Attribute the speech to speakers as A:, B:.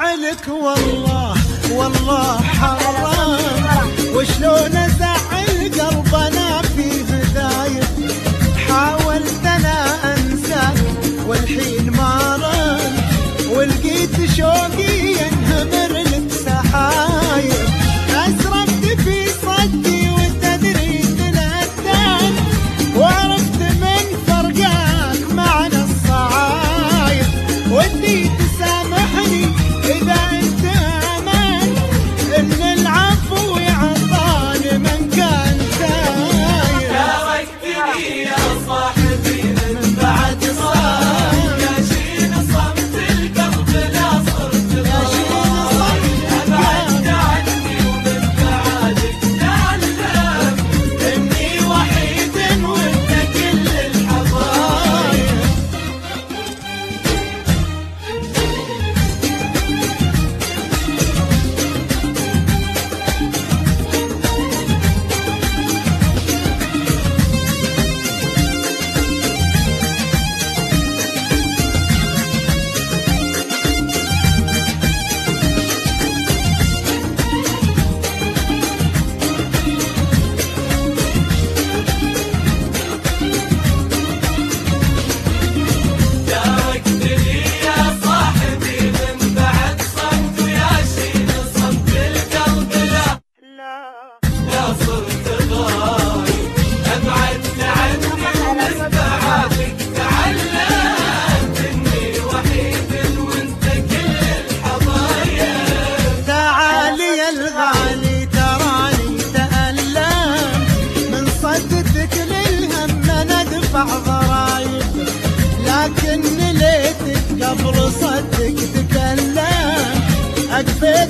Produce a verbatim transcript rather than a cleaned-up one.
A: ازعلك والله والله حرام، وشلون ازعل قلبنا فيه دايب. حاولت انا انساك والحين ما رد، ولقيت شوقي ينهمر لك سحايب. اسرفت في صدي وتدري تلذذ، وعرفت من فرقاك معنا الصعايب. ودي تسامحني اذا انت امن ان العفو يعطاني من كان تايب.
B: تركتني يا صاحبي من بعد صار، يا شين صمت القلب لا صرت ضايع. ابعدت عني ومن بعدك تعلم اني وحيد وانت كل الحبايب.
A: ضرايب لكن ليتك قبل صدق تكلم. اكفي